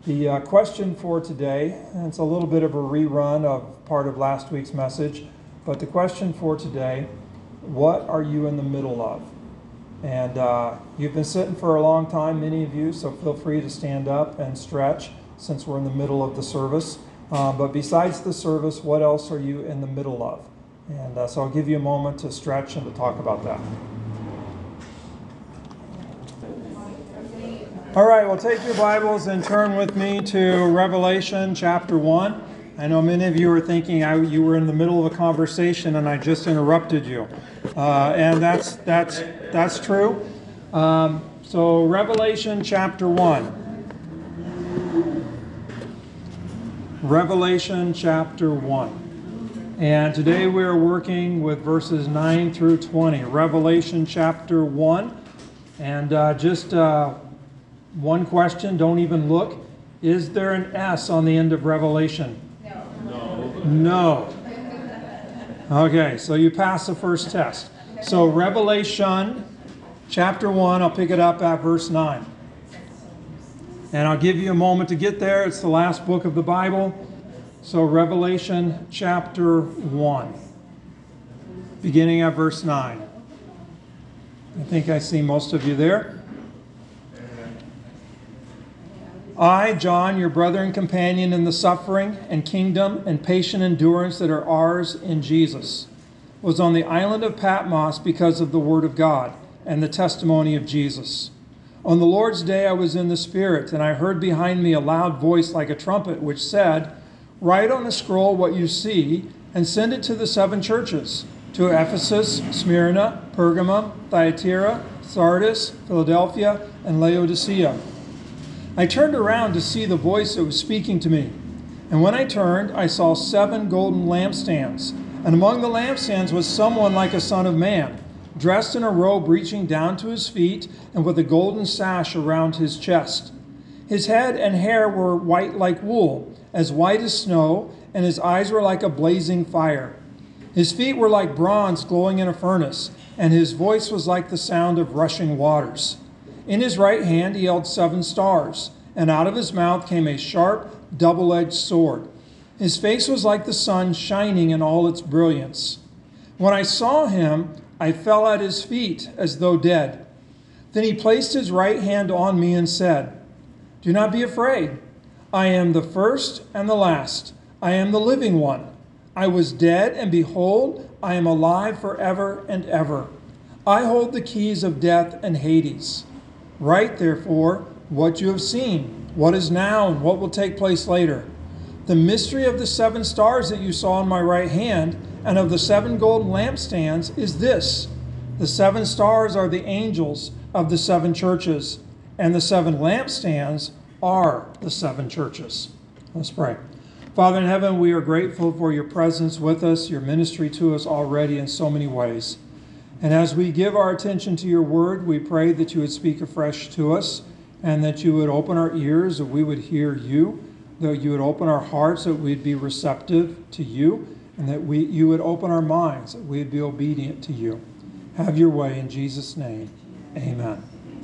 The question for today, and it's a little bit of a rerun of part of last week's message, but the question for today, what are you in the middle of? And you've been sitting for a long time, many of you, so feel free to stand up and stretch since we're in the middle of the service. But besides the service, what else are you in the middle of? And so I'll give you a moment to stretch and to talk about that. All right, well, take your Bibles and turn with me to Revelation chapter 1. I know many of you are thinking you were in the middle of a conversation and I just interrupted you. And that's true. So Revelation chapter 1. Revelation chapter 1. And today we are working with verses 9 through 20. Revelation chapter 1. And one question, don't even look. Is there an S on the end of Revelation? No. Okay, so you passed the first test. So Revelation chapter 1, I'll pick it up at verse 9. And I'll give you a moment to get there. It's the last book of the Bible. So Revelation chapter 1, beginning at verse 9. I think I see most of you there. I, John, your brother and companion in the suffering and kingdom and patient endurance that are ours in Jesus, was on the island of Patmos because of the word of God and the testimony of Jesus. On the Lord's day I was in the Spirit, and I heard behind me a loud voice like a trumpet, which said, "Write on a scroll what you see, and send it to the 7 churches, to Ephesus, Smyrna, Pergamum, Thyatira, Sardis, Philadelphia, and Laodicea." I turned around to see the voice that was speaking to me. And when I turned, I saw 7 golden lampstands. And among the lampstands was someone like a son of man, dressed in a robe reaching down to his feet and with a golden sash around his chest. His head and hair were white like wool, as white as snow, and his eyes were like a blazing fire. His feet were like bronze glowing in a furnace, and his voice was like the sound of rushing waters. In his right hand he held 7 stars, and out of his mouth came a sharp, double-edged sword. His face was like the sun shining in all its brilliance. When I saw him, I fell at his feet as though dead. Then he placed his right hand on me and said, "Do not be afraid. I am the first and the last. I am the living one. I was dead, and behold, I am alive forever and ever. I hold the keys of death and Hades. Write, therefore, what you have seen, what is now, and what will take place later. The mystery of the 7 stars that you saw in my right hand and of the 7 golden lampstands is this. The 7 stars are the angels of the 7 churches, and the 7 lampstands are the 7 churches." Let's pray. Father in heaven, we are grateful for your presence with us, your ministry to us already in so many ways. And as we give our attention to your word, we pray that you would speak afresh to us and that you would open our ears, that we would hear you, that you would open our hearts, that we'd be receptive to you, and that you would open our minds, that we'd be obedient to you. Have your way in Jesus' name. Amen.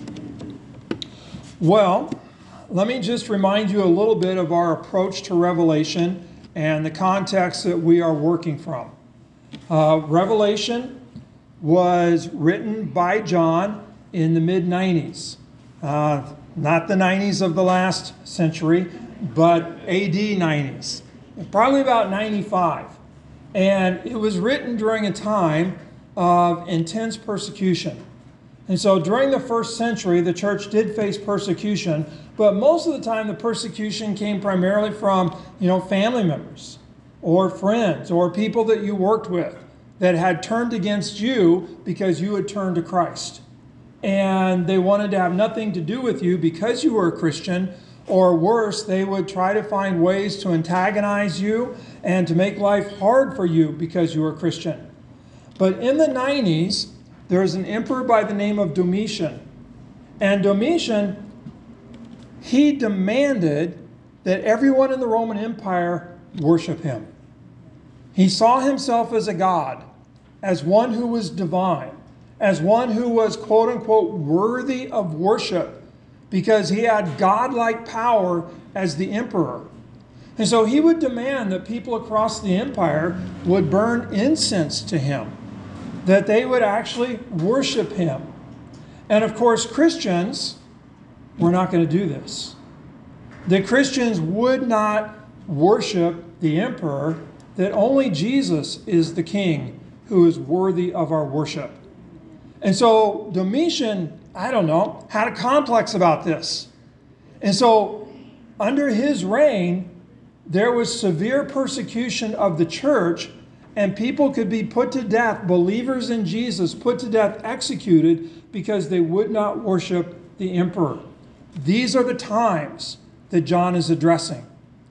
Well, let me just remind you a little bit of our approach to Revelation and the context that we are working from. Revelation was written by John in the mid-90s. Not the 90s of the last century, but AD 90s. Probably about 95. And it was written during a time of intense persecution. And so during the first century, the church did face persecution, but most of the time the persecution came primarily from, family members or friends or people that you worked with that had turned against you because you had turned to Christ. And they wanted to have nothing to do with you because you were a Christian, or worse, they would try to find ways to antagonize you and to make life hard for you because you were a Christian. But in the 90s, there was an emperor by the name of Domitian. And Domitian, he demanded that everyone in the Roman Empire worship him. He saw himself as a god, as one who was divine, as one who was, quote unquote, worthy of worship because he had godlike power as the emperor. And so he would demand that people across the empire would burn incense to him, that they would actually worship him. And of course, Christians were not going to do this. The Christians would not worship the emperor, that only Jesus is the king who is worthy of our worship. And so Domitian, had a complex about this. And so under his reign, there was severe persecution of the church, and people could be put to death, believers in Jesus put to death, executed, because they would not worship the emperor. These are the times that John is addressing.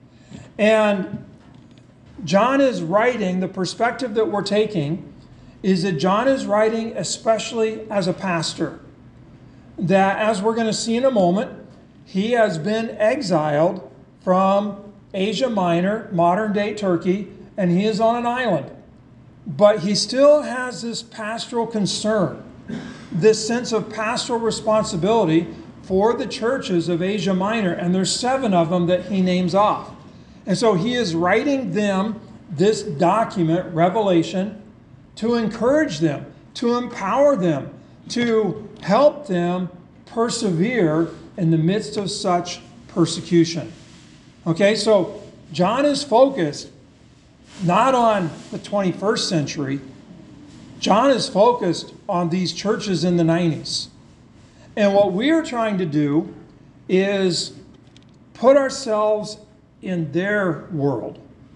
And John is writing, the perspective that we're taking is that John is writing especially as a pastor. That, as we're going to see in a moment, he has been exiled from Asia Minor, modern-day Turkey, and he is on an island. But he still has this pastoral concern, this sense of pastoral responsibility for the churches of Asia Minor, and there's 7 of them that he names off. And so he is writing them this document, Revelation, to encourage them, to empower them, to help them persevere in the midst of such persecution. Okay, so John is focused not on the 21st century. John is focused on these churches in the 90s. And what we are trying to do is put ourselves in their world,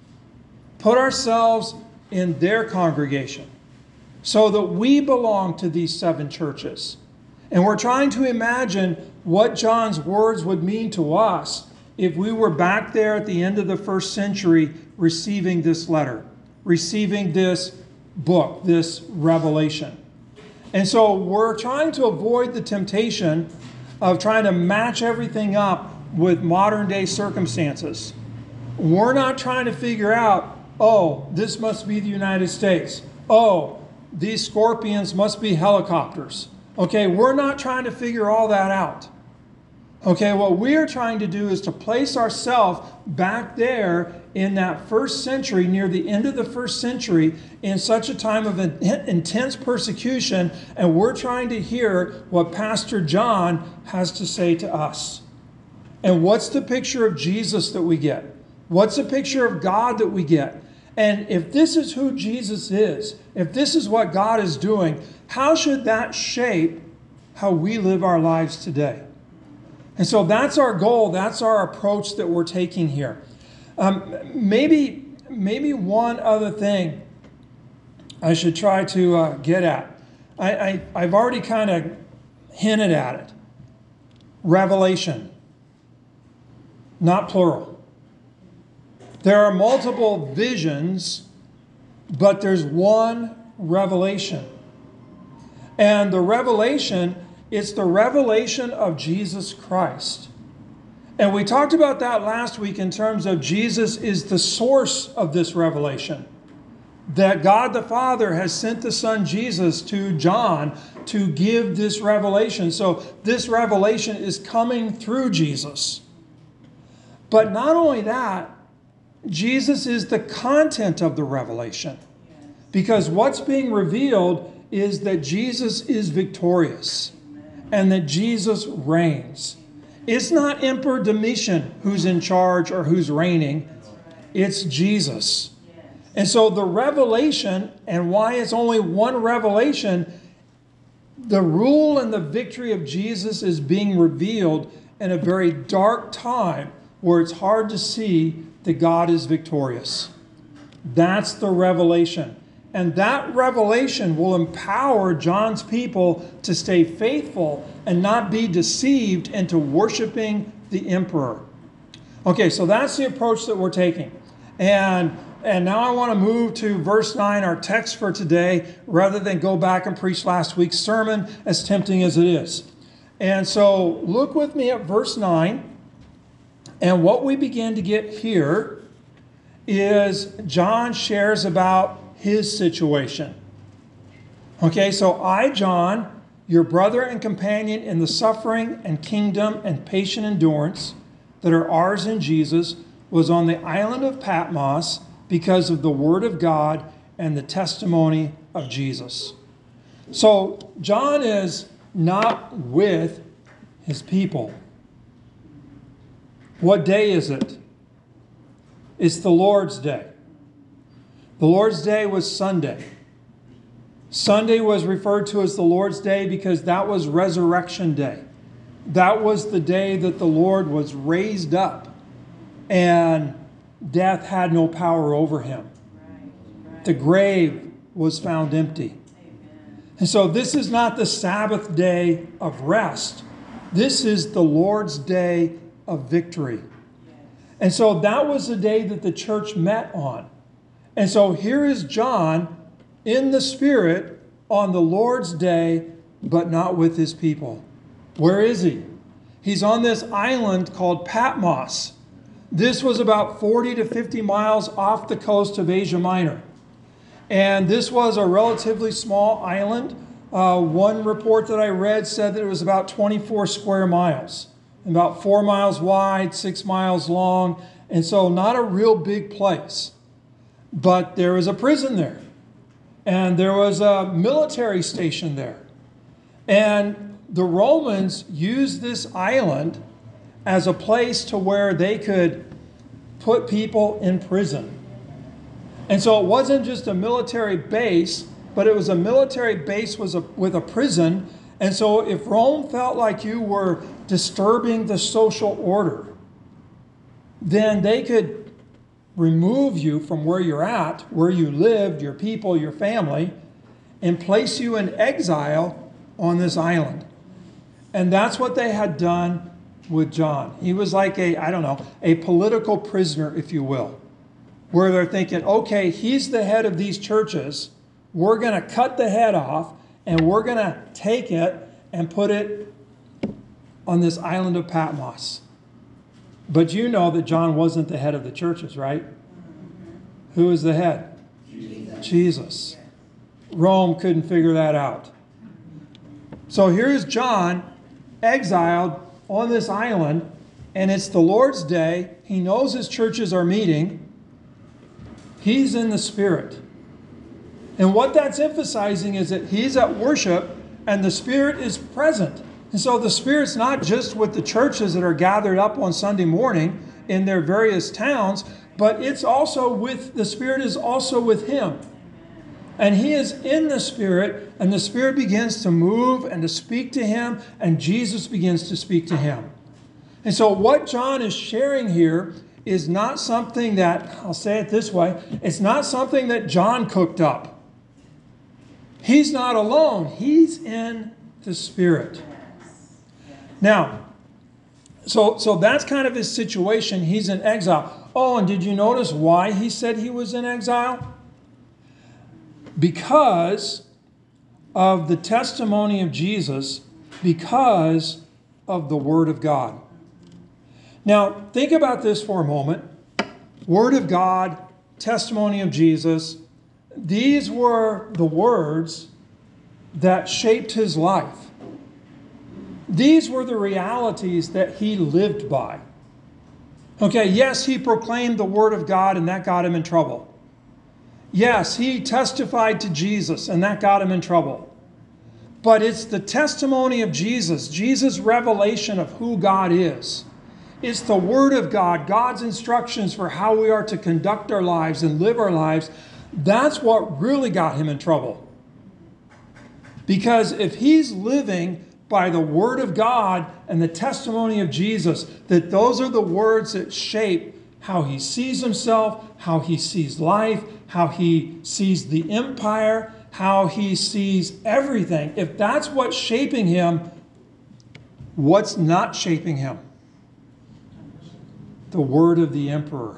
put ourselves in their congregation, so that we belong to these 7 churches. And we're trying to imagine what John's words would mean to us if we were back there at the end of the 1st century receiving this letter, receiving this book, this revelation. And so we're trying to avoid the temptation of trying to match everything up with modern day circumstances. We're not trying to figure out, oh, this must be the United States. Oh, these scorpions must be helicopters. Okay, we're not trying to figure all that out. Okay, what we're trying to do is to place ourselves back there in that 1st century, near the end of the 1st century, in such a time of intense persecution, and we're trying to hear what Pastor John has to say to us. And what's the picture of Jesus that we get? What's the picture of God that we get? And if this is who Jesus is, if this is what God is doing, how should that shape how we live our lives today? And so that's our goal. That's our approach that we're taking here. Maybe one other thing I should try to get at. I've already kind of hinted at it. Revelation, not plural. There are multiple visions, but there's one revelation. And the revelation, it's the revelation of Jesus Christ. And we talked about that last week in terms of Jesus is the source of this revelation. That God the Father has sent the Son Jesus to John to give this revelation. So this revelation is coming through Jesus. But not only that, Jesus is the content of the revelation. Because what's being revealed is that Jesus is victorious and that Jesus reigns. It's not Emperor Domitian who's in charge or who's reigning. It's Jesus. And so the revelation, and why it's only one revelation, the rule and the victory of Jesus is being revealed in a very dark time where it's hard to see that God is victorious. That's the revelation. And that revelation will empower John's people to stay faithful and not be deceived into worshiping the emperor. Okay, so that's the approach that we're taking. And now I want to move to verse 9, our text for today, rather than go back and preach last week's sermon, as tempting as it is. And so look with me at verse 9. And what we begin to get here is John shares about his situation. Okay, so I, John, your brother and companion in the suffering and kingdom and patient endurance that are ours in Jesus, was on the island of Patmos because of the word of God and the testimony of Jesus. So John is not with his people. What day is it? It's the Lord's Day. The Lord's Day was Sunday. Sunday was referred to as the Lord's Day because that was Resurrection Day. That was the day that the Lord was raised up and death had no power over him. The grave was found empty. And so this is not the Sabbath day of rest. This is the Lord's Day of victory. And so that was the day that the church met on. And so here is John in the Spirit on the Lord's Day, but not with his people. Where is he? He's on this island called Patmos. This was about 40 to 50 miles off the coast of Asia Minor. And this was a relatively small island. One report that I read said that it was about 24 square miles, about 4 miles wide, 6 miles long, and so not a real big place. But there was a prison there, and there was a military station there. And the Romans used this island as a place to where they could put people in prison. And so it wasn't just a military base, but it was a military base with a prison. And so if Rome felt like you were disturbing the social order, then they could remove you from where you're at, where you lived, your people, your family, and place you in exile on this island. And that's what they had done with John. He was like a political prisoner, if you will, where they're thinking, okay, he's the head of these churches. We're going to cut the head off and we're going to take it and put it on this island of Patmos. But you know that John wasn't the head of the churches, right? Who is the head? Jesus. Rome couldn't figure that out. So here's John exiled on this island, and it's the Lord's Day. He knows his churches are meeting. He's in the Spirit. And what that's emphasizing is that he's at worship and the Spirit is present. And so the Spirit's not just with the churches that are gathered up on Sunday morning in their various towns, but it's also the Spirit is also with him. And he is in the Spirit, and the Spirit begins to move and to speak to him, and Jesus begins to speak to him. And so what John is sharing here is not something that, I'll say it this way, it's not something that John cooked up. He's not alone. He's in the Spirit. Now, so that's kind of his situation. He's in exile. Oh, and did you notice why he said he was in exile? Because of the testimony of Jesus, because of the Word of God. Now, think about this for a moment. Word of God, testimony of Jesus. These were the words that shaped his life. These were the realities that he lived by. Okay, yes, he proclaimed the Word of God, and that got him in trouble. Yes, he testified to Jesus, and that got him in trouble. But it's the testimony of Jesus, Jesus' revelation of who God is. It's the Word of God, God's instructions for how we are to conduct our lives and live our lives. That's what really got him in trouble. Because if he's living by the Word of God and the testimony of Jesus, that those are the words that shape how he sees himself, how he sees life, how he sees the empire, how he sees everything. If that's what's shaping him, what's not shaping him? The word of the emperor.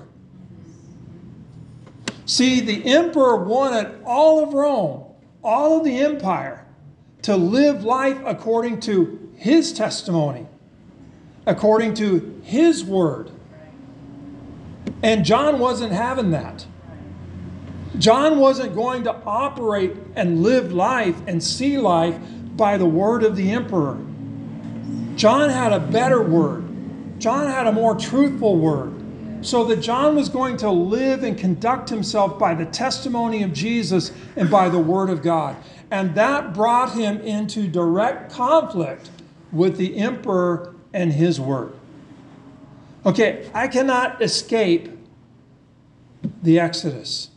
See, the emperor wanted all of Rome, all of the empire, to live life according to his testimony, according to his word. And John wasn't having that. John wasn't going to operate and live life and see life by the word of the emperor. John had a better word. John had a more truthful word. So that John was going to live and conduct himself by the testimony of Jesus and by the word of God. And that brought him into direct conflict with the emperor and his word. Okay, I cannot escape the Exodus.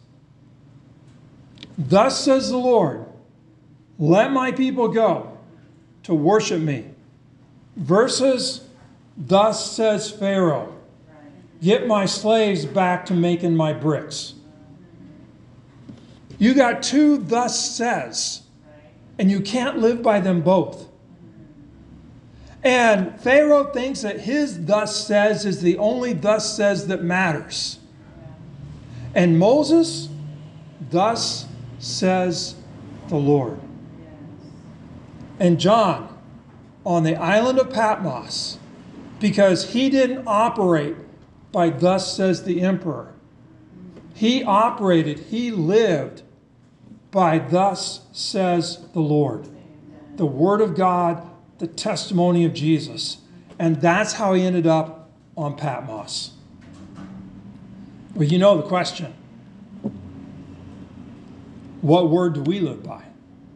Thus says the Lord, let my people go to worship me. Versus, thus says Pharaoh, get my slaves back to making my bricks. You got two thus says, and you can't live by them both. And Pharaoh thinks that his thus says is the only thus says that matters. And Moses, thus says the Lord. And John, on the island of Patmos, because he didn't operate by thus says the emperor. He lived by thus says the Lord. The word of God, the testimony of Jesus. And that's how he ended up on Patmos. Well, you know the question. What word do we live by?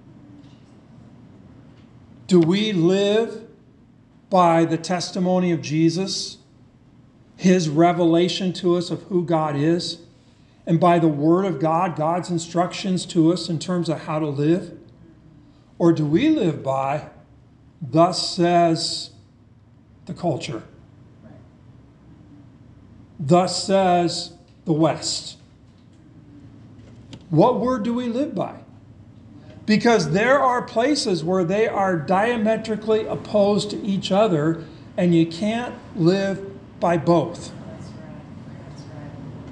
Do we live by the testimony of Jesus, his revelation to us of who God is, and by the word of God, God's instructions to us in terms of how to live? Or do we live by, thus says the culture? Thus says the West. What word do we live by? Because there are places where they are diametrically opposed to each other, and you can't live by both. That's right.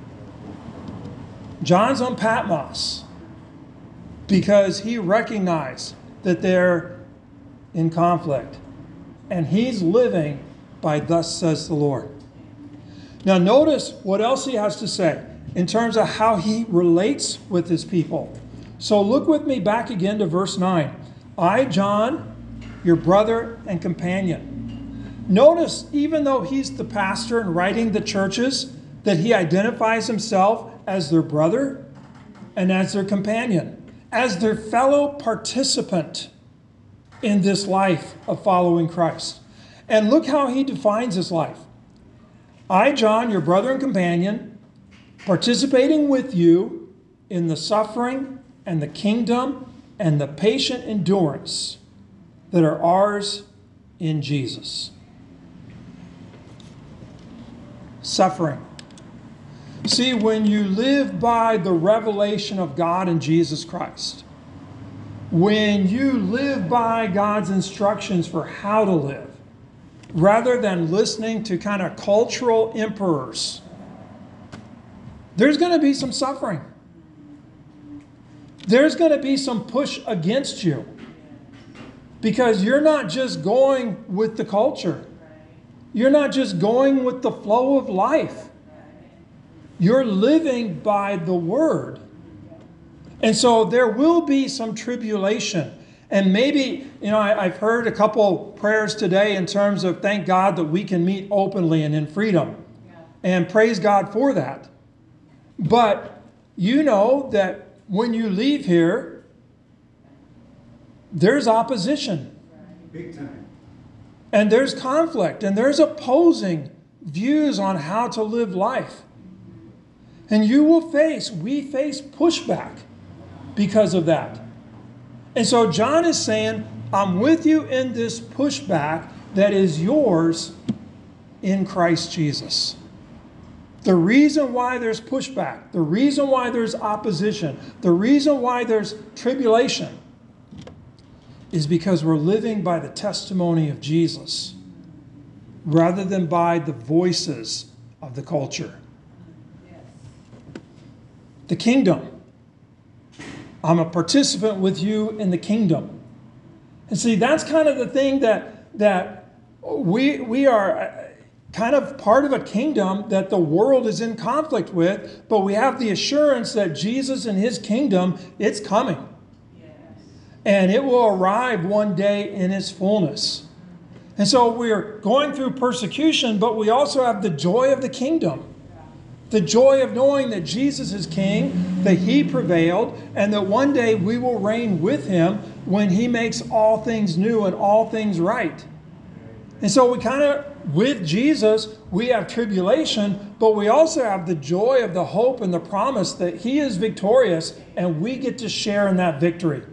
John's on Patmos because he recognized that they're in conflict, and he's living by thus says the Lord. Now notice what else he has to say in terms of how he relates with his people. So look with me back again to verse 9. I, John, your brother and companion. Notice, even though he's the pastor and writing the churches, that he identifies himself as their brother and as their companion, as their fellow participant in this life of following Christ. And look how he defines his life. I, John, your brother and companion, participating with you in the suffering and the kingdom and the patient endurance that are ours in Jesus. Suffering. See, when you live by the revelation of God in Jesus Christ, when you live by God's instructions for how to live, rather than listening to kind of cultural emperors, there's going to be some suffering. There's going to be some push against you because you're not just going with the culture. You're not just going with the flow of life. You're living by the word. And so there will be some tribulation. And maybe, I've heard a couple prayers today in terms of thank God that we can meet openly and in freedom. And praise God for that. But you know that when you leave here, there's opposition. Big time. And there's conflict. And there's opposing views on how to live life. And we face pushback because of that. And so John is saying, I'm with you in this pushback that is yours in Christ Jesus. The reason why there's pushback, the reason why there's opposition, the reason why there's tribulation is because we're living by the testimony of Jesus rather than by the voices of the culture. The kingdom. I'm a participant with you in the kingdom. And see, that's kind of the thing that we are kind of part of a kingdom that the world is in conflict with, but we have the assurance that Jesus and his kingdom, it's coming. Yes. And it will arrive one day in its fullness. And so we're going through persecution, but we also have the joy of the kingdom. The joy of knowing that Jesus is king, that he prevailed, and that one day we will reign with him when he makes all things new and all things right. And so we kind of, with Jesus, we have tribulation, but we also have the joy of the hope and the promise that he is victorious, and we get to share in that victory.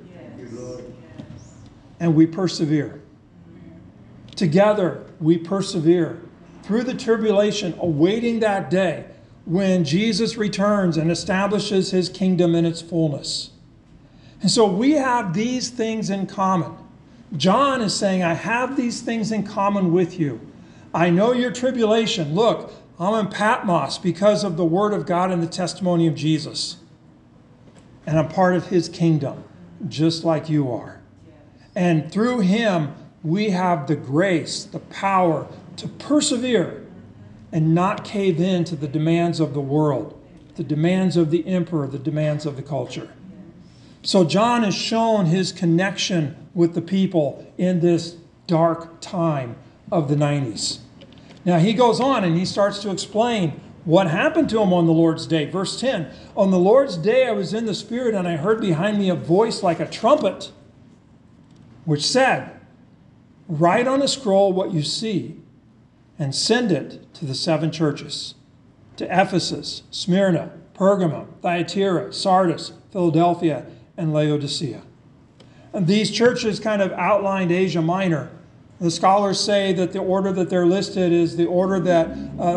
And we persevere. Together, we persevere through the tribulation, awaiting that day when Jesus returns and establishes his kingdom in its fullness. And so we have these things in common. John is saying, I have these things in common with you. I know your tribulation. Look, I'm in Patmos because of the word of God and the testimony of Jesus. And I'm part of his kingdom, just like you are. And through him, we have the grace, the power to persevere and not cave in to the demands of the world, the demands of the emperor, the demands of the culture. So John has shown his connection with the people in this dark time of the 90s. Now he goes on and he starts to explain what happened to him on the Lord's day. Verse 10, on the Lord's day I was in the Spirit, and I heard behind me a voice like a trumpet, which said, write on a scroll what you see, and send it to the 7 churches, to Ephesus, Smyrna, Pergamum, Thyatira, Sardis, Philadelphia, and Laodicea. And these churches kind of outlined Asia Minor. The scholars say that the order that they're listed is the order that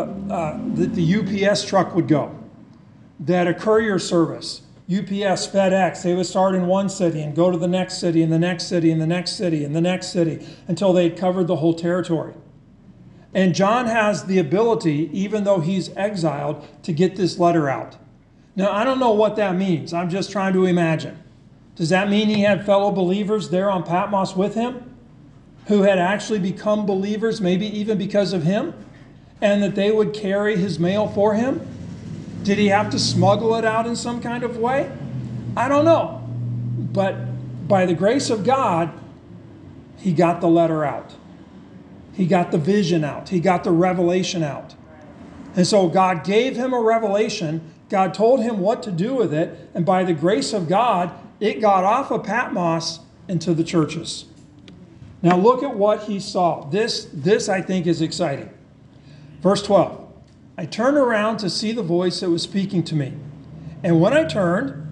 the UPS truck would go, that a courier service, UPS, FedEx, they would start in one city and go to the next city and the next city and the next city and the next city until they'd covered the whole territory. And John has the ability, even though he's exiled, to get this letter out. Now, I don't know what that means. I'm just trying to imagine. Does that mean he had fellow believers there on Patmos with him who had actually become believers, maybe even because of him, and that they would carry his mail for him? Did he have to smuggle it out in some kind of way? I don't know. But by the grace of God, he got the letter out. He got the vision out. He got the revelation out. And so God gave him a revelation. God told him what to do with it. And by the grace of God, it got off of Patmos into the churches. Now look at what he saw. This I think is exciting. Verse 12. I turned around to see the voice that was speaking to me. And when I turned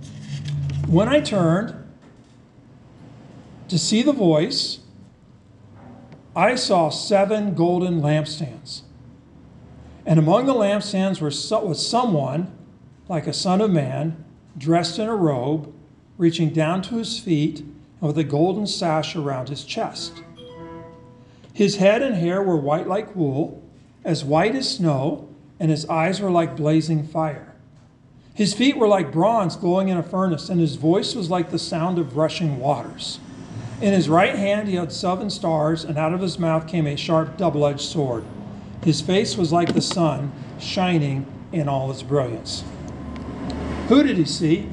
to see the voice, I saw 7 golden lampstands. And among the lampstands was someone like a son of man, dressed in a robe, reaching down to his feet, and with a golden sash around his chest. His head and hair were white like wool, as white as snow, and his eyes were like blazing fire. His feet were like bronze glowing in a furnace, and his voice was like the sound of rushing waters. In his right hand he had 7 stars, and out of his mouth came a sharp double-edged sword. His face was like the sun, shining in all its brilliance. Who did he see?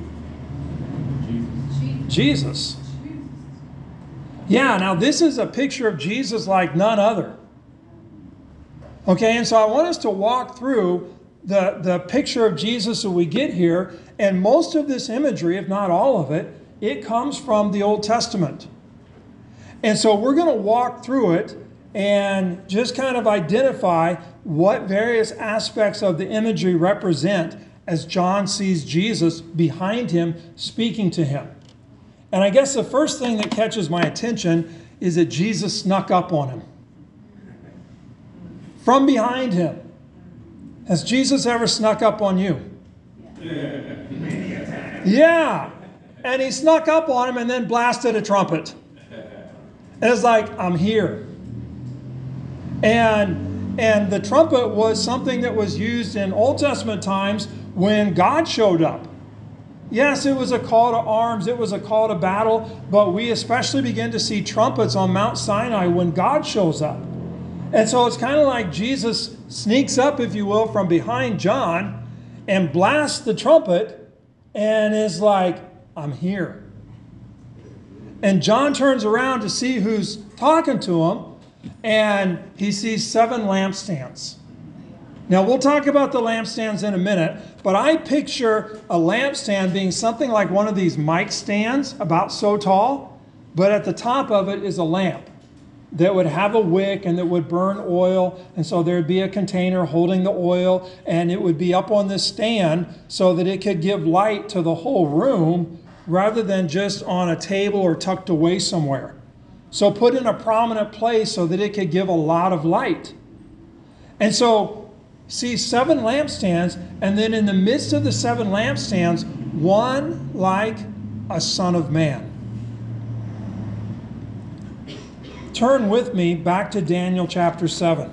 Jesus. Yeah, now this is a picture of Jesus like none other. Okay, and so I want us to walk through the picture of Jesus that we get here, and most of this imagery, if not all of it, it comes from the Old Testament. And so we're going to walk through it and just kind of identify what various aspects of the imagery represent as John sees Jesus behind him speaking to him. And I guess the first thing that catches my attention is that Jesus snuck up on him. From behind him. Has Jesus ever snuck up on you? Yeah. And he snuck up on him and then blasted a trumpet. And it's like, I'm here. And the trumpet was something that was used in Old Testament times when God showed up. Yes, it was a call to arms, it was a call to battle, but we especially begin to see trumpets on Mount Sinai when God shows up. And so it's kind of like Jesus sneaks up, if you will, from behind John and blasts the trumpet and is like, I'm here. And John turns around to see who's talking to him, and he sees 7 lampstands. Now, we'll talk about the lampstands in a minute, but I picture a lampstand being something like one of these mic stands, about so tall, but at the top of it is a lamp that would have a wick and that would burn oil, and so there'd be a container holding the oil, and it would be up on this stand so that it could give light to the whole room rather than just on a table or tucked away somewhere. So put in a prominent place so that it could give a lot of light. And so see 7 lampstands, and then in the midst of the 7 lampstands, one like a son of man. Turn with me back to Daniel chapter 7.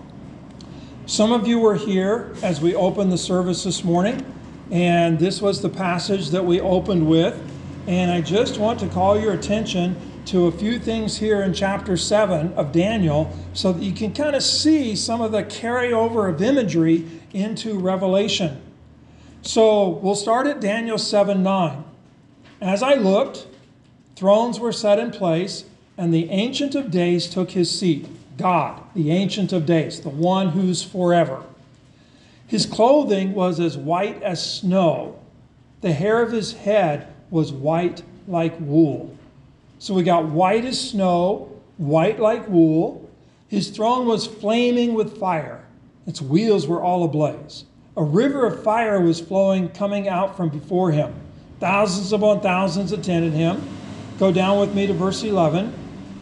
Some of you were here as we opened the service this morning, and this was the passage that we opened with. And I just want to call your attention to a few things here in chapter 7 of Daniel so that you can kind of see some of the carryover of imagery into Revelation. So we'll start at Daniel 7:9. As I looked, thrones were set in place, and the Ancient of Days took his seat. God, the Ancient of Days, the one who's forever. His clothing was as white as snow. The hair of his head was white like wool. So we got white as snow, white like wool. His throne was flaming with fire. Its wheels were all ablaze. A river of fire was flowing, coming out from before him. Thousands upon thousands attended him. Go down with me to verse 11.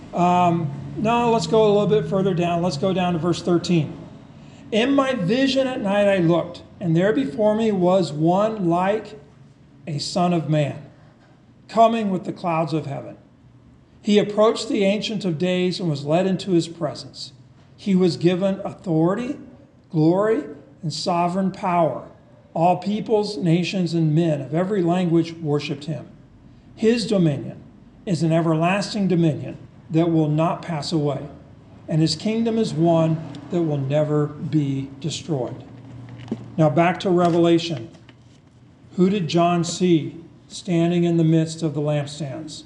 No, let's go a little bit further down. Let's go down to verse 13. In my vision at night I looked, and there before me was one like a son of man, coming with the clouds of heaven. He approached the Ancient of Days and was led into his presence. He was given authority, glory, and sovereign power. All peoples, nations, and men of every language worshipped him. His dominion is an everlasting dominion that will not pass away, and his kingdom is one that will never be destroyed. Now back to Revelation. Who did John see standing in the midst of the lampstands?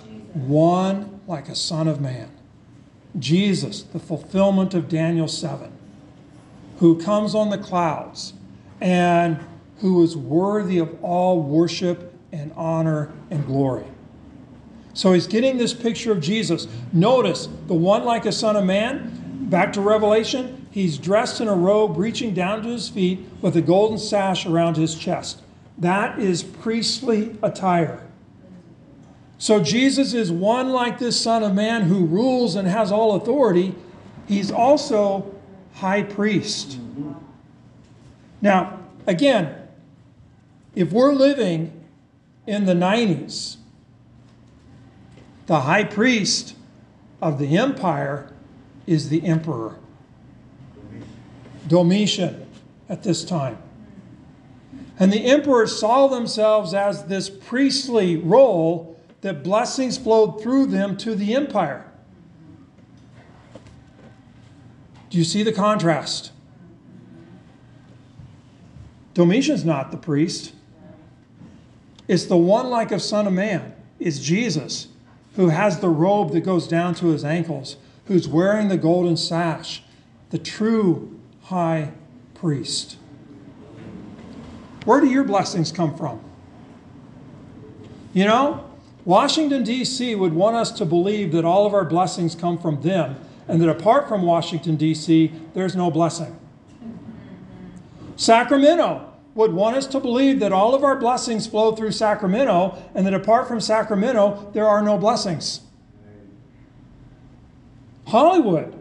One like a son of man. Jesus, the fulfillment of Daniel 7, who comes on the clouds and who is worthy of all worship and honor and glory. So he's getting this picture of Jesus. Notice the one like a son of man. Back to Revelation, he's dressed in a robe reaching down to his feet with a golden sash around his chest. That is priestly attire. So Jesus is one like this Son of Man who rules and has all authority. He's also high priest. Now, again, if we're living in the 90s, the high priest of the empire is the emperor, Domitian, at this time. And the emperors saw themselves as this priestly role that blessings flowed through them to the empire. Do you see the contrast? Domitian's not the priest. It's the one like a son of man. It's Jesus, who has the robe that goes down to his ankles, who's wearing the golden sash, the true high priest. Where do your blessings come from? You know, Washington, D.C. would want us to believe that all of our blessings come from them, and that apart from Washington, D.C., there's no blessing. Sacramento would want us to believe that all of our blessings flow through Sacramento, and that apart from Sacramento, there are no blessings. Hollywood,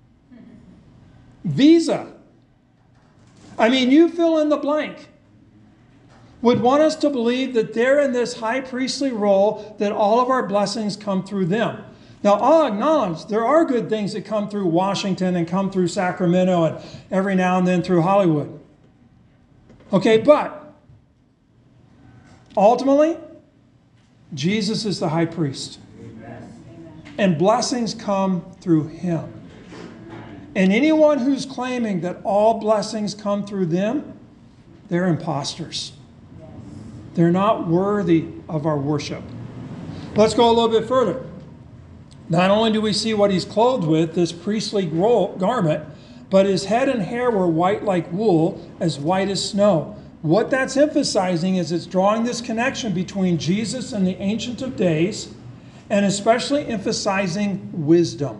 Visa, I mean, you fill in the blank, would want us to believe that they're in this high priestly role, that all of our blessings come through them. Now, I'll acknowledge there are good things that come through Washington and come through Sacramento and every now and then through Hollywood. Okay, but ultimately, Jesus is the high priest. And blessings come through him. And anyone who's claiming that all blessings come through them, they're imposters. They're not worthy of our worship. Let's go a little bit further. Not only do we see what he's clothed with, this priestly garment, but his head and hair were white like wool, as white as snow. What that's emphasizing is it's drawing this connection between Jesus and the Ancient of Days, and especially emphasizing wisdom.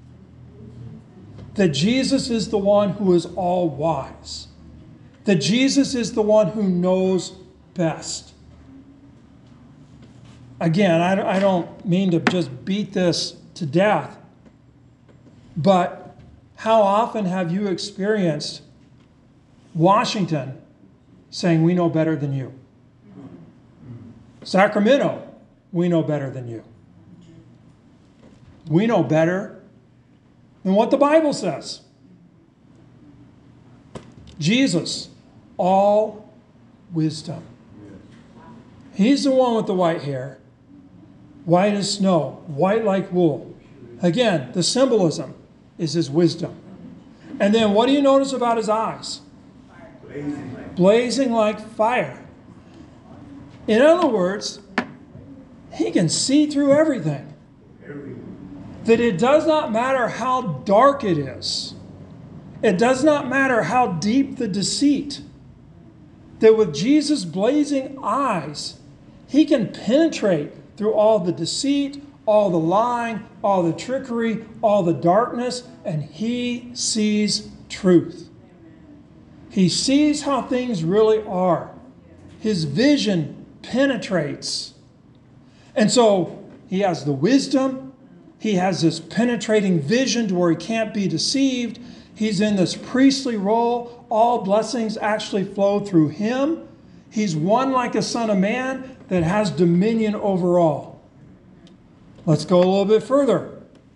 That Jesus is the one who is all wise. That Jesus is the one who knows best. Again, I don't mean to just beat this to death, but how often have you experienced Washington saying, we know better than you? Sacramento, we know better than you. We know better than what the Bible says. Jesus, all wisdom. He's the one with the white hair, white as snow, white like wool. Again, the symbolism is his wisdom. And then what do you notice about his eyes? Blazing like fire. In other words, he can see through everything. That it does not matter how dark it is. It does not matter how deep the deceit. That with Jesus' blazing eyes, he can penetrate through all the deceit, all the lying, all the trickery, all the darkness, and he sees truth. He sees how things really are. His vision penetrates. And so he has the wisdom. He has this penetrating vision to where he can't be deceived. He's in this priestly role. All blessings actually flow through him. He's one like a son of man that has dominion over all. Let's go a little bit further.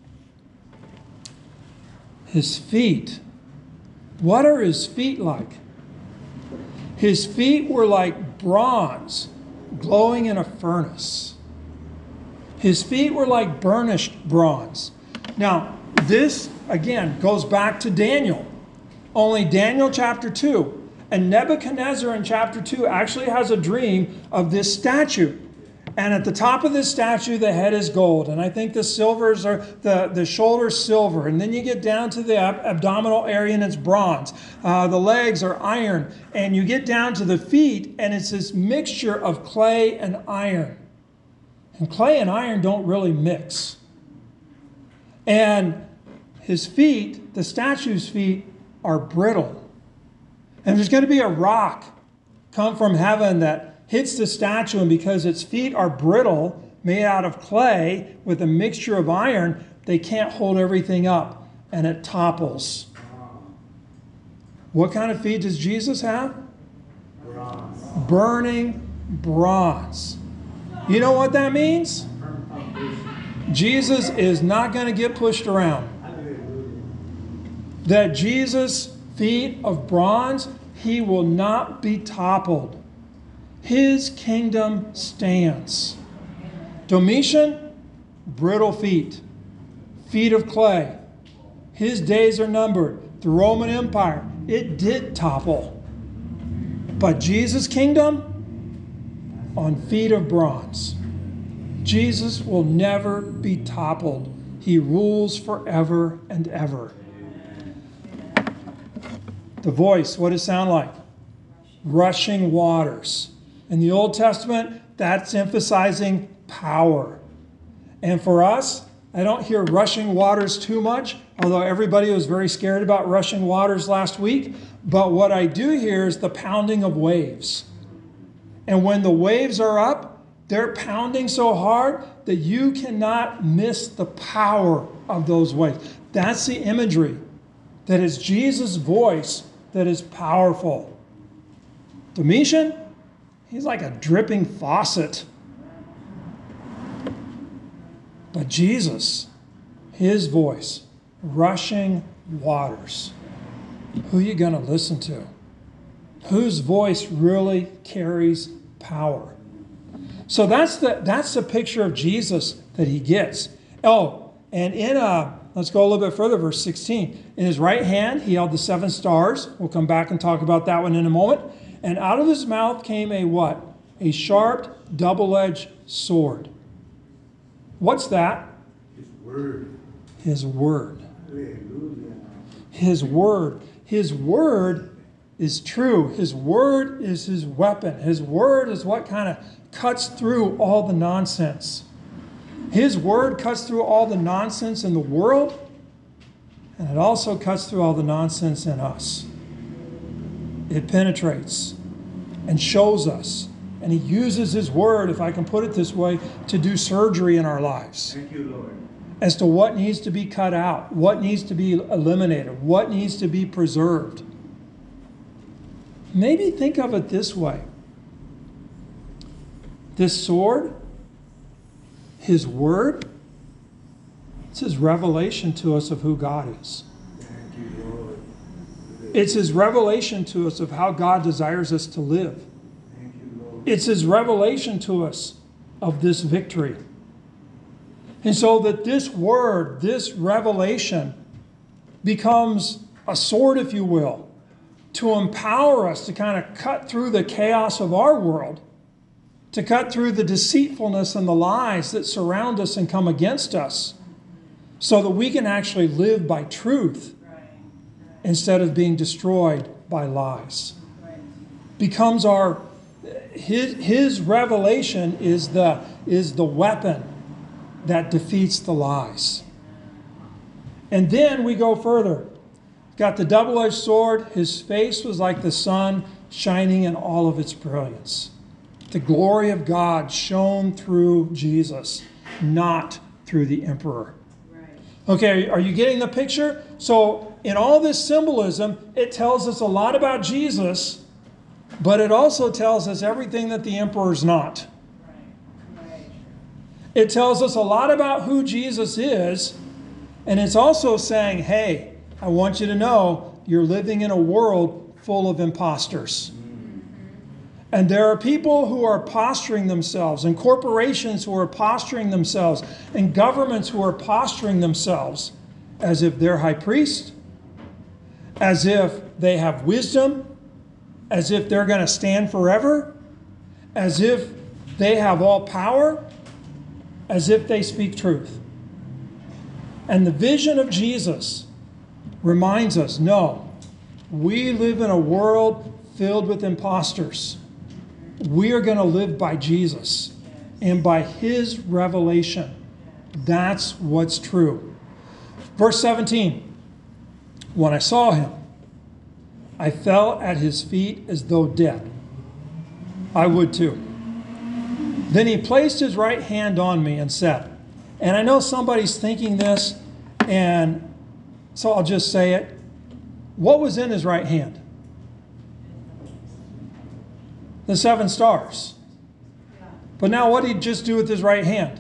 His feet. What are his feet like? His feet were like bronze glowing in a furnace. His feet were like burnished bronze. Now, this, again, goes back to Daniel. Only Daniel chapter 2. And Nebuchadnezzar in chapter 2 actually has a dream of this statue. And at the top of this statue, the head is gold. And I think the silvers are, the shoulders silver. And then you get down to the abdominal area and it's bronze. The legs are iron. And you get down to the feet and it's this mixture of clay and iron. And clay and iron don't really mix. And his feet, the statue's feet, are brittle. And there's going to be a rock come from heaven that hits the statue, and because its feet are brittle, made out of clay with a mixture of iron, they can't hold everything up, and it topples. What kind of feet does Jesus have? Bronze. Burning bronze. You know what that means? Jesus is not going to get pushed around. That Jesus' feet of bronze, he will not be toppled. His kingdom stands. Domitian, brittle feet, feet of clay. His days are numbered. The Roman Empire, it did topple. But Jesus' kingdom, on feet of bronze. Jesus will never be toppled. He rules forever and ever. The voice, what does it sound like? Rushing waters. In the Old Testament, that's emphasizing power. And for us, I don't hear rushing waters too much, although everybody was very scared about rushing waters last week. But what I do hear is the pounding of waves. And when the waves are up, they're pounding so hard that you cannot miss the power of those waves. That's the imagery. That is Jesus' voice that is powerful. Domitian, he's like a dripping faucet. But Jesus, his voice, rushing waters. Who are you going to listen to? Whose voice really carries power? So that's the picture of Jesus that he gets. Oh, and let's go a little bit further, verse 16. In his right hand, he held the 7 stars. We'll come back and talk about that one in a moment. And out of his mouth came a what? A sharp, double-edged sword. What's that? His word. His word. Hallelujah. His word. His word is true. His word is his weapon. His word is what kind of cuts through all the nonsense. His word cuts through all the nonsense in the world, and it also cuts through all the nonsense in us. It penetrates and shows us. And he uses his word, if I can put it this way, to do surgery in our lives. Thank you, Lord. As to what needs to be cut out, what needs to be eliminated, what needs to be preserved. Maybe think of it this way. This sword, his word, it's his revelation to us of who God is. Thank you, Lord. It's his revelation to us of how God desires us to live. Thank you, Lord. It's his revelation to us of this victory. And so that this word, this revelation, becomes a sword, if you will, to empower us to kind of cut through the chaos of our world, to cut through the deceitfulness and the lies that surround us and come against us, so that we can actually live by truth instead of being destroyed by lies. Becomes our his revelation is the weapon that defeats the lies. And then we go further. Got the double-edged sword. His face was like the sun shining in all of its brilliance. The glory of God shone through Jesus, not through the emperor. Okay, are you getting the picture? So in all this symbolism, it tells us a lot about Jesus, but it also tells us everything that the emperor's not. It tells us a lot about who Jesus is, and it's also saying, hey, I want you to know you're living in a world full of imposters. And there are people who are posturing themselves, and corporations who are posturing themselves, and governments who are posturing themselves as if they're high priest, as if they have wisdom, as if they're going to stand forever, as if they have all power, as if they speak truth. And the vision of Jesus reminds us, no, we live in a world filled with imposters. We are going to live by Jesus and by his revelation. That's what's true. Verse 17, when I saw him, I fell at his feet as though dead. I would too. Then he placed his right hand on me and said, and I know somebody's thinking this, and so I'll just say it. What was in his right hand? The 7 stars. But now what did he just do with his right hand?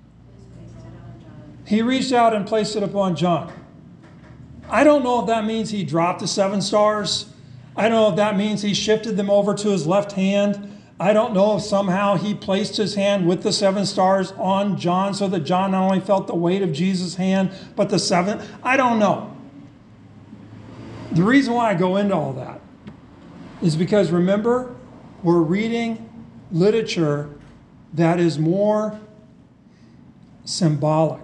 He reached out and placed it upon John. I don't know if that means he dropped the 7 stars. I don't know if that means he shifted them over to his left hand. I don't know if somehow he placed his hand with the 7 stars on John so that John not only felt the weight of Jesus' hand, but the 7th. I don't know. The reason why I go into all that is because, remember, we're reading literature that is more symbolic.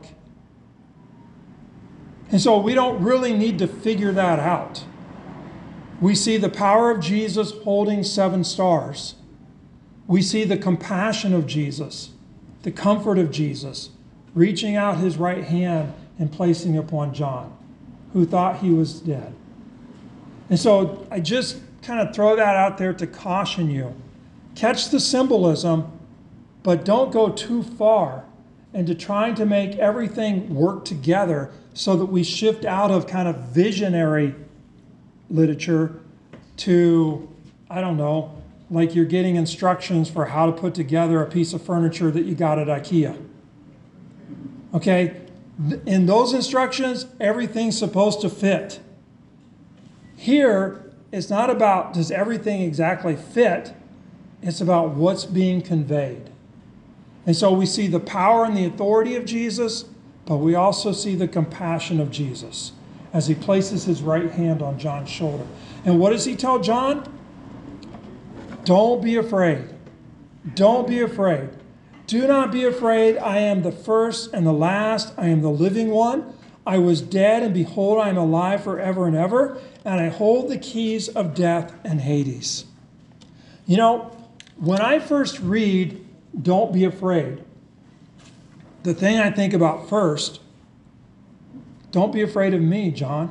And so we don't really need to figure that out. We see the power of Jesus holding 7 stars. We see the compassion of Jesus, the comfort of Jesus, reaching out his right hand and placing it upon John, who thought he was dead. And so I just kind of throw that out there to caution you. Catch the symbolism, but don't go too far into trying to make everything work together so that we shift out of kind of visionary literature to, I don't know, like you're getting instructions for how to put together a piece of furniture that you got at IKEA. Okay? In those instructions, everything's supposed to fit. Here, it's not about does everything exactly fit, it's about what's being conveyed. And so we see the power and the authority of Jesus, but we also see the compassion of Jesus as he places his right hand on John's shoulder. And what does he tell John? Don't be afraid. Don't be afraid. Do not be afraid. I am the first and the last. I am the living one. I was dead, and behold, I am alive forever and ever, and I hold the keys of death and Hades. You know, when I first read, don't be afraid, the thing I think about first, don't be afraid of me, John.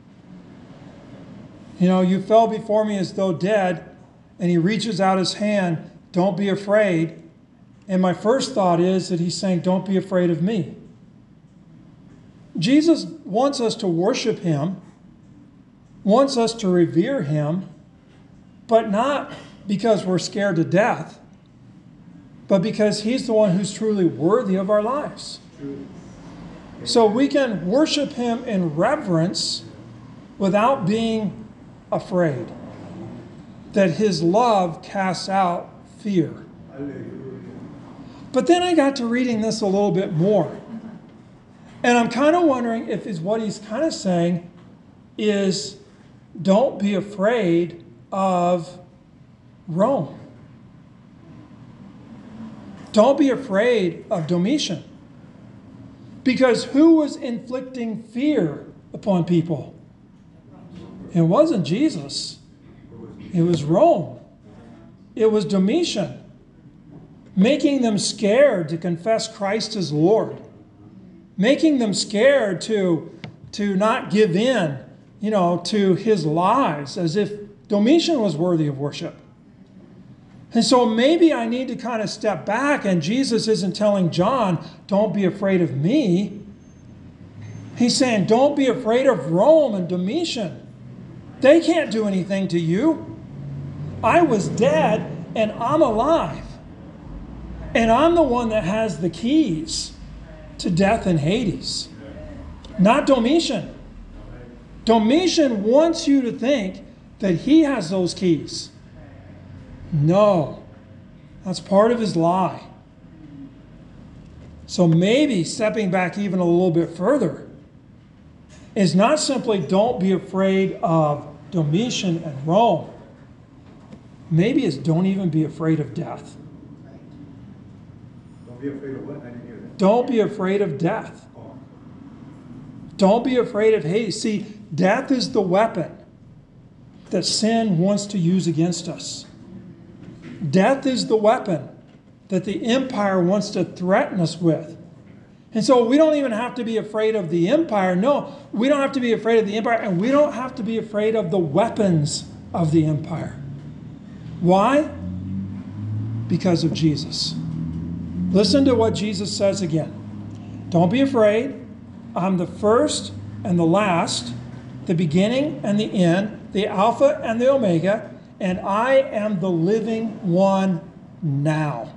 You know, you fell before me as though dead, and he reaches out his hand, don't be afraid. And my first thought is that he's saying, don't be afraid of me. Jesus wants us to worship him, wants us to revere him, but not because we're scared to death, but because he's the one who's truly worthy of our lives. So we can worship him in reverence without being afraid. That his love casts out fear. But then I got to reading this a little bit more. And I'm kind of wondering if what he's kind of saying is, don't be afraid of Rome. Don't be afraid of Domitian. Because who was inflicting fear upon people? It wasn't Jesus. It was Rome. It was Domitian, making them scared to confess Christ as Lord, making them scared to not give in, to his lies, as if Domitian was worthy of worship. And so maybe I need to kind of step back, and Jesus isn't telling John, don't be afraid of me. He's saying, don't be afraid of Rome and Domitian. They can't do anything to you. I was dead, and I'm alive. And I'm the one that has the keys to death and Hades. Not Domitian. Domitian wants you to think that he has those keys. No. That's part of his lie. So maybe stepping back even a little bit further is not simply don't be afraid of Domitian and Rome. Maybe it's don't even be afraid of death. Don't be afraid of what? I didn't hear that. Don't be afraid of death. Oh. Don't be afraid of Hades. See, death is the weapon that sin wants to use against us. Death is the weapon that the empire wants to threaten us with. And so we don't even have to be afraid of the empire. No, we don't have to be afraid of the empire, and we don't have to be afraid of the weapons of the empire. Why? Because of Jesus. Listen to what Jesus says again. Don't be afraid. I'm the first and the last, the beginning and the end, the Alpha and the Omega, and I am the living one now.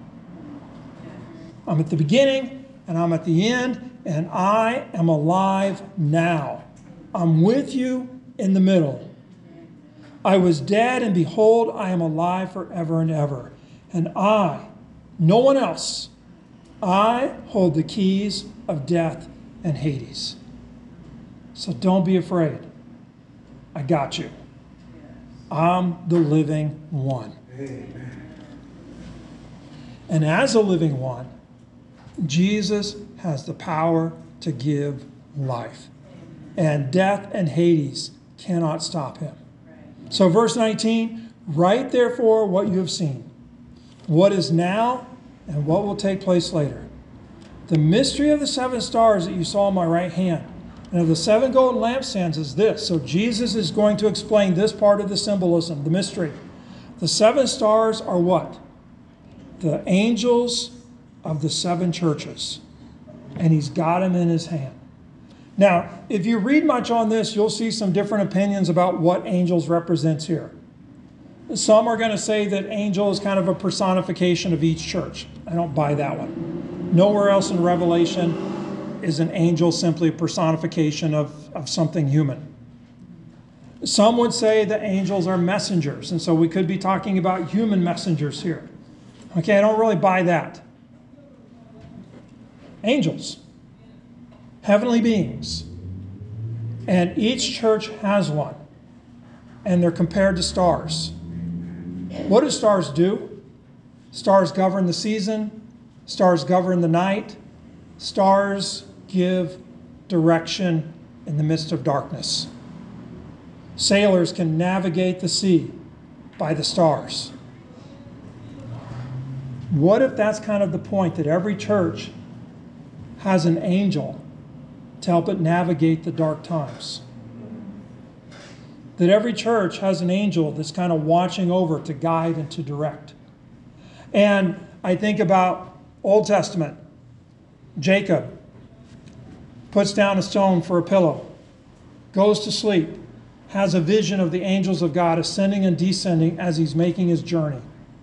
I'm at the beginning and I'm at the end, and I am alive now. I'm with you in the middle. I was dead, and behold, I am alive forever and ever. And I, no one else, I hold the keys of death and Hades. So don't be afraid. I got you. I'm the living one. Amen. And as a living one, Jesus has the power to give life. And death and Hades cannot stop him. So verse 19, write therefore what you have seen, what is now and what will take place later. The mystery of the 7 stars that you saw in my right hand and of the 7 golden lampstands is this. So Jesus is going to explain this part of the symbolism, the mystery. The 7 stars are what? The angels of the 7 churches. And he's got them in his hand. Now, if you read much on this, you'll see some different opinions about what angels represents here. Some are going to say that angel is kind of a personification of each church. I don't buy that one. Nowhere else in Revelation is an angel simply a personification of something human. Some would say that angels are messengers, and so we could be talking about human messengers here. Okay, I don't really buy that. Angels. Heavenly beings. And each church has one. And they're compared to stars. What do stars do? Stars govern the season. Stars govern the night. Stars give direction in the midst of darkness. Sailors can navigate the sea by the stars. What if that's kind of the point, that every church has an angel to help it navigate the dark times? That every church has an angel that's kind of watching over to guide and to direct. And I think about Old Testament. Jacob puts down a stone for a pillow, goes to sleep, has a vision of the angels of God ascending and descending as he's making his journey.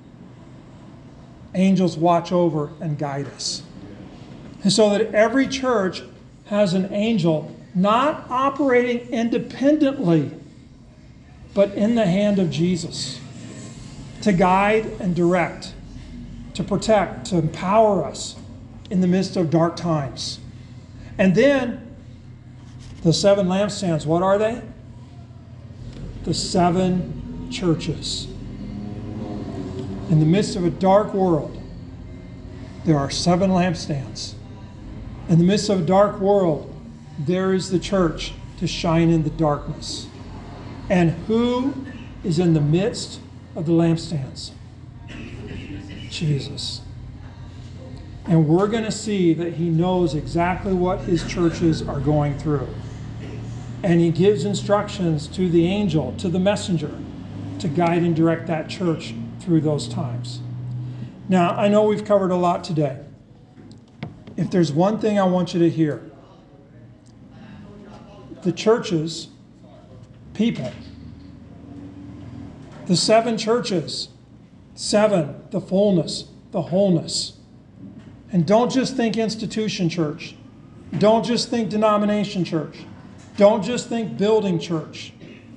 Angels watch over and guide us. And so that every church has an angel not operating independently, but in the hand of Jesus, to guide and direct, to protect, to empower us in the midst of dark times. And then the 7 lampstands, what are they? The 7 churches. In the midst of a dark world, there are 7 lampstands. In the midst of a dark world, there is the church to shine in the darkness. And who is in the midst of the lampstands? Jesus. And we're going to see that he knows exactly what his churches are going through. And he gives instructions to the angel, to the messenger, to guide and direct that church through those times. Now, I know we've covered a lot today. If there's one thing I want you to hear, the churches, people, the 7 churches, 7, the fullness, the wholeness. And don't just think institution church. Don't just think denomination church. Don't just think building church.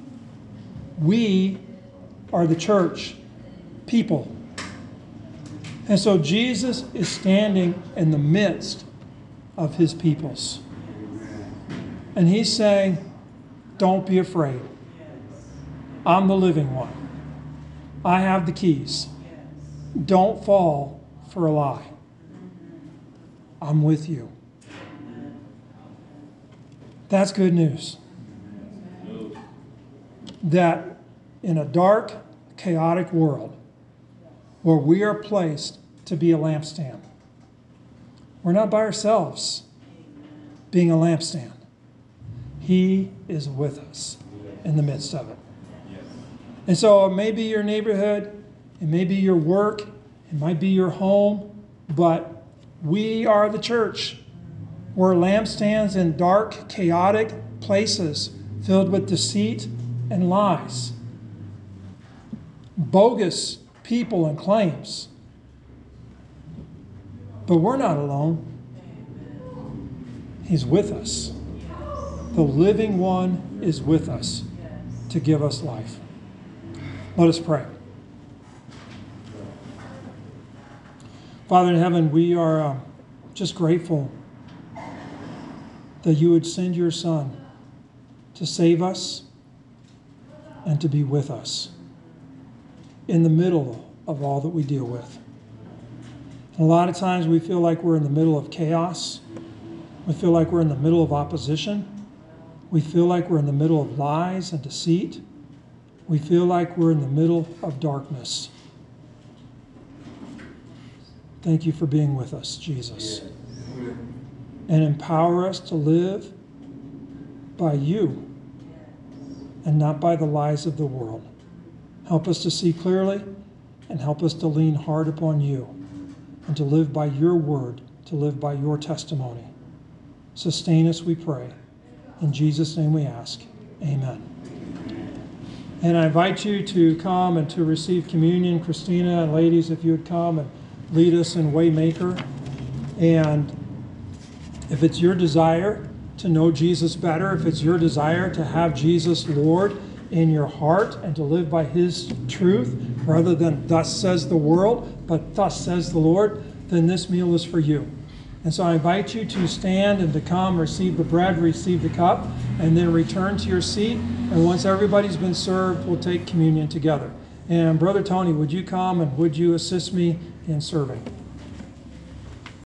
We are the church, people. And so Jesus is standing in the midst of his peoples. And he's saying, don't be afraid. I'm the living one. I have the keys. Don't fall for a lie. I'm with you. That's good news. That in a dark, chaotic world where we are placed to be a lampstand, we're not by ourselves being a lampstand. He is with us in the midst of it. And so it may be your neighborhood, it may be your work, it might be your home, but we are the church. We're lampstands in dark, chaotic places filled with deceit and lies, bogus people and claims. But we're not alone. He's with us. The living one is with us to give us life. Let us pray. Father in heaven, we are just grateful that you would send your Son to save us and to be with us in the middle of all that we deal with. And a lot of times we feel like we're in the middle of chaos. We feel like we're in the middle of opposition. We feel like we're in the middle of lies and deceit. We feel like we're in the middle of darkness. Thank you for being with us, Jesus. And empower us to live by you and not by the lies of the world. Help us to see clearly and help us to lean hard upon you and to live by your word, to live by your testimony. Sustain us, we pray. In Jesus' name we ask. Amen. And I invite you to come and to receive communion. Christina and ladies, if you would come and lead us in Waymaker. And if it's your desire to know Jesus better, if it's your desire to have Jesus Lord in your heart and to live by his truth rather than thus says the world, but thus says the Lord, then this meal is for you. And so I invite you to stand and to come, receive the bread, receive the cup, and then return to your seat. And once everybody's been served, we'll take communion together. And Brother Tony, would you come and would you assist me in serving?